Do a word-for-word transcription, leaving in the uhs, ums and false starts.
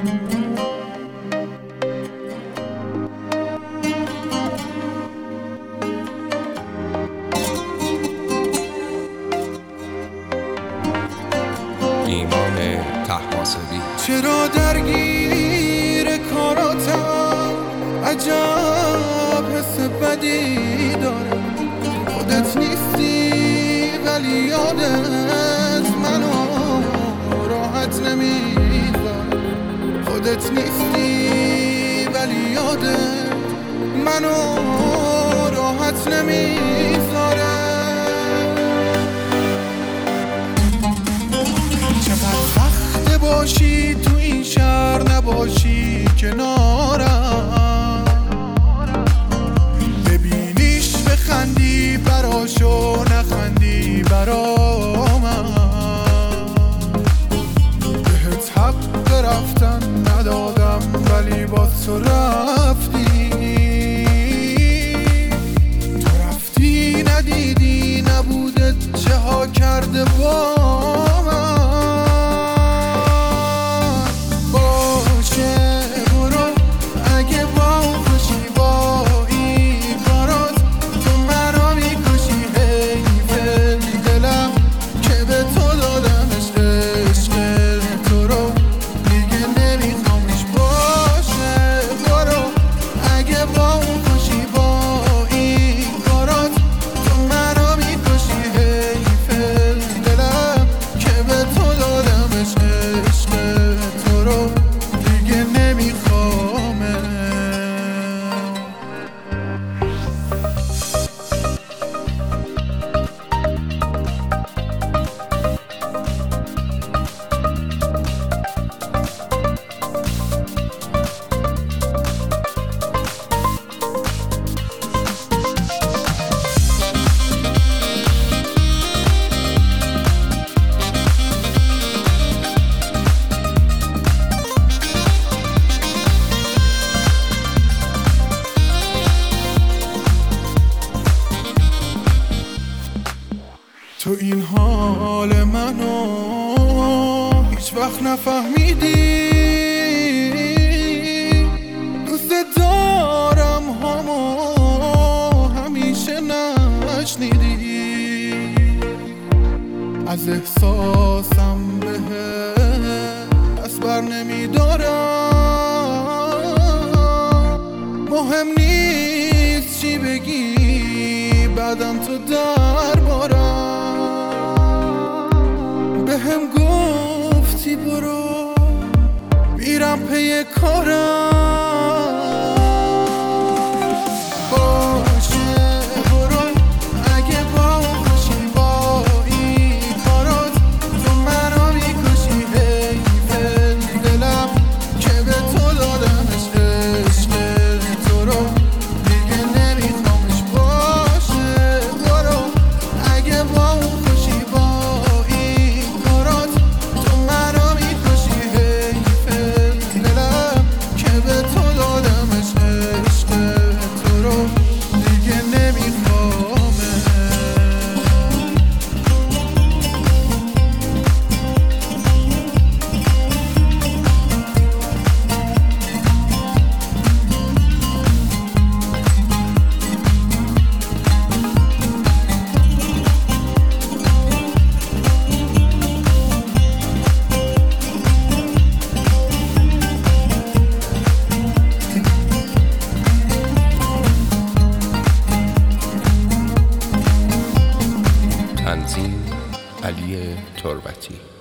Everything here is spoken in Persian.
ایمان طهماسبی. چرا درگیر کاراتم؟ عجب حس بدی داره. خودت نیستی ولی یادت منو راحت نمیذاره. خودت نیستی ولی یادت منو راحت نمیذاره. باشی تو این شهر نباشی کنارم، ببینیش بخندی براشو نخندی برا من. بهت حق رفتن ندادم ولی باز تو رفتی. تو رفتی ندیدی نبودت چه ها کرده با من. تو این حال منو هیچ وقت نفهمیدی. دوست دارم همو همیشه نشنیدی. از احساسم بهت دست بر نمیدارم. مهم نیست چی بگی بعدم تو دربارم. بهم گفتی برو میرم پی کارم. تنظیم علی تربتی.